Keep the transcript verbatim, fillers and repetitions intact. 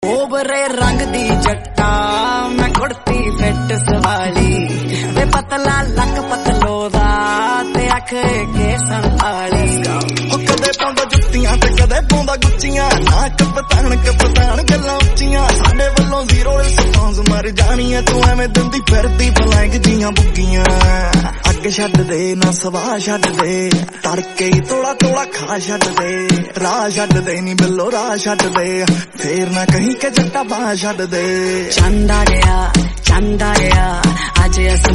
ओबरे रंग दी जट्टा मैं कुड़ती फिट सवाली वे पतला लक पतलो दा ते अख के संभाली कदे पाउंदा जुत्तियां ते कदे पाउंदा गुच्चियां ना कपतान कपतान गल्लां उच्चियां साडे वल्लों जीरो रिस्पॉन्स मर जानी है तू एवें दिंदी फिरदी फ्लैंग जियां बुग्गियां अग छड्ड दे ना सवा छड्ड दे तड़के ही थोड़ा थोड़ा खा छड्ड दे राह छड्ड दे नी बिल्लो राह छड्ड दे फेर ना कहीं के जट्टा बाह छड्ड दे चंदा गया चंदा गया अज